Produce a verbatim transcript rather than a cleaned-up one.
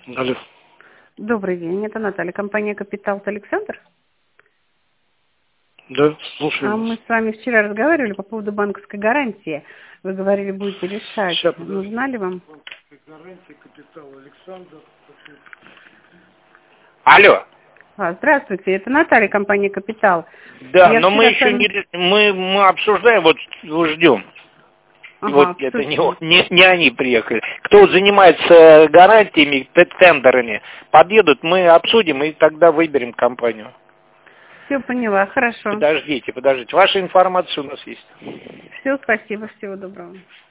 Алло. Добрый день, это Наталья, компания «Капитал» Александр. Да, слушаю А вас. мы с вами вчера разговаривали по поводу банковской гарантии. Вы говорили, будете решать, Сейчас, нужна ли вам. гарантия «Капитал» Александр. Алло. А, здравствуйте, это Наталья, компания «Капитал». Да, Я но мы вчера с еще вами... не ре- мы, мы обсуждаем, вот ждем. Ага, Вот это не, обсудите. не, не они приехали. Кто занимается гарантиями, т- тендерами, подъедут, мы обсудим и тогда выберем компанию. Все поняла, хорошо. Подождите, подождите. Ваша информация у нас есть. Все, спасибо, всего доброго.